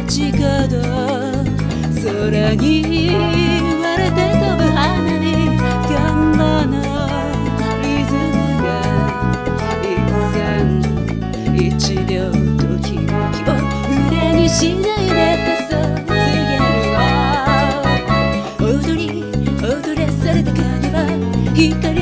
街角空に割れて飛ぶ花にガンバのリズムが一三一秒ときめきを無駄にしないでとそう告げるの。踊り踊らされた影は光